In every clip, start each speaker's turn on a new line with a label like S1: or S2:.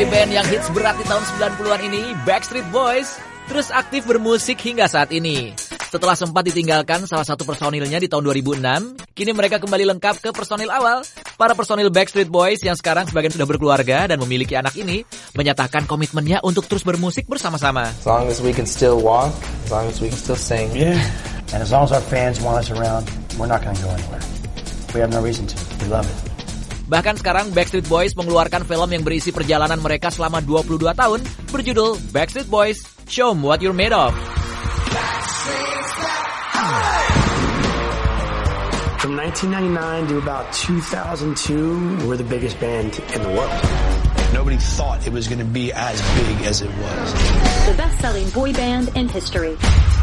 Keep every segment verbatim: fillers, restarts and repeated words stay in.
S1: boyband yang hits berat di tahun sembilan puluhan ini, Backstreet Boys, terus aktif bermusik hingga saat ini. Setelah sempat ditinggalkan salah satu personilnya di tahun dua ribu enam, kini mereka kembali lengkap ke personil awal. Para personil Backstreet Boys yang sekarang sebagian sudah berkeluarga dan memiliki anak ini, menyatakan komitmennya untuk terus bermusik bersama-sama.
S2: As long as we can still walk, as long as we can still sing.
S3: Yeah, and as long as our fans want us around, we're not going to go anywhere. We have no reason to. We love it.
S1: Bahkan sekarang Backstreet Boys mengeluarkan film yang berisi perjalanan mereka selama dua puluh dua tahun, berjudul Backstreet Boys, Show 'em What You're Made Of.
S3: From nineteen ninety-nine to about two thousand two, we're the biggest band in the world. Nobody thought it was going to be as big as it was.
S4: The best-selling boy band in history.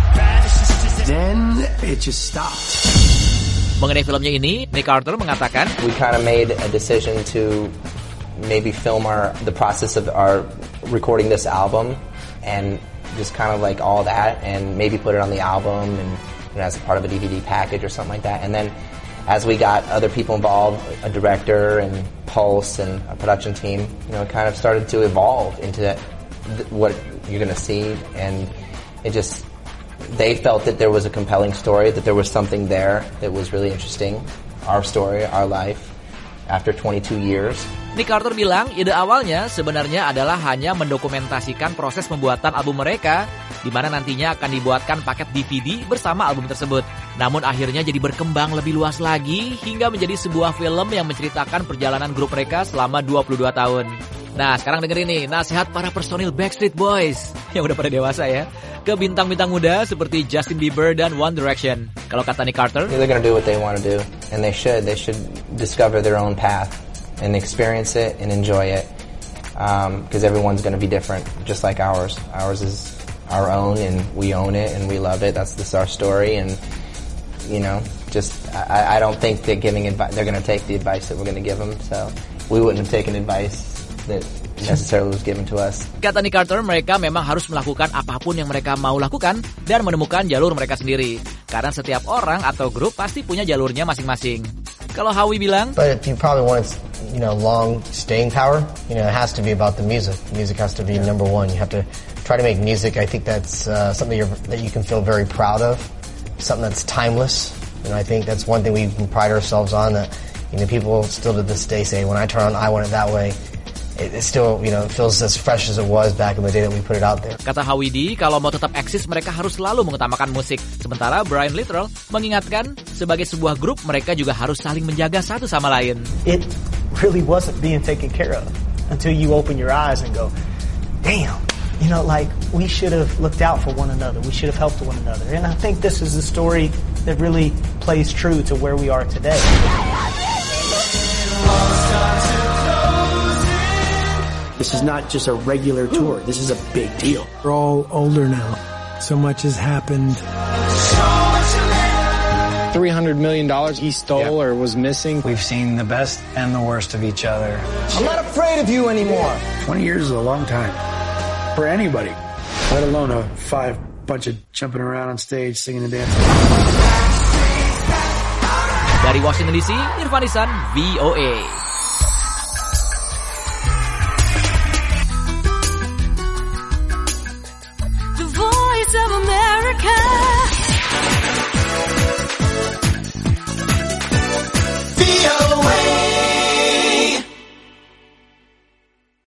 S3: Then it just stopped.
S1: Mengenai filmnya ini, Nick Carter mengatakan,
S2: We kind of made a decision to maybe film our the process of our recording this album and just kind of like all that and maybe put it on the album and you know, as a part of a D V D package or something like that. And then as we got other people involved, a director and Pulse and a production team, you know, it kind of started to evolve into that, what you're going to see. And it just, they felt that there was a compelling story, that there was something there that was really interesting. Our story, our life, after twenty-two years.
S1: Nick Carter bilang ide awalnya sebenarnya adalah hanya mendokumentasikan proses pembuatan album mereka, di mana nantinya akan dibuatkan paket D V D bersama album tersebut. Namun akhirnya jadi berkembang lebih luas lagi hingga menjadi sebuah film yang menceritakan perjalanan grup mereka selama dua puluh dua tahun. Nah, sekarang dengerin nih nasihat para personil Backstreet Boys yang udah pada dewasa ya, ke bintang-bintang muda seperti Justin Bieber dan One Direction. Kalau kata Nick Carter,
S2: yeah, they're gonna do what they want to do, and they should. They should discover their own path and experience it and enjoy it, because um, everyone's gonna be different, just like ours. Ours is our own, and we own it, and we love it. That's this our story, and you know, just I, I don't think they're giving advice. They're gonna take the advice that we're gonna give them. So we wouldn't have taken advice that necessarily was given to us.
S1: Kata Nick Carter, mereka memang harus melakukan apapun yang mereka mau lakukan dan menemukan jalur mereka sendiri. Karena setiap orang atau grup pasti punya jalurnya masing-masing. Kalau Howie bilang,
S5: but if you probably want, you know, long staying power, you know, it has to be about the music. Music has to be number one. You have to try to make music. I think that's uh, something you're, that you can feel very proud of. Something that's timeless. And I think that's one thing we can pride ourselves on. That you know, people still to this day say, when I turn on I Want It That Way, it, it still, you know, feels as fresh as it was back in the day that we put it out there.
S1: Kata Howie D, kalau mau tetap eksis mereka harus selalu mengutamakan musik. Sementara Brian Littrell mengingatkan, sebagai sebuah grup mereka juga harus saling menjaga satu sama lain.
S6: It really wasn't being taken care of until you open your eyes and go, damn, you know, like we should have looked out for one another. We should have helped one another. And I think this is the story that really plays true to where we are today.
S3: This is not just a regular tour. This is a big deal.
S7: We're all older now. So much has happened.
S8: three hundred million dollars he stole
S7: yeah.
S8: or was missing.
S7: We've seen the best and the worst of each other.
S5: I'm not afraid of you anymore.
S3: twenty years is a long time for anybody, let alone a five bunch of jumping around on stage, singing and dancing.
S1: Dari Washington D C, Irfan Ihsan, V O A.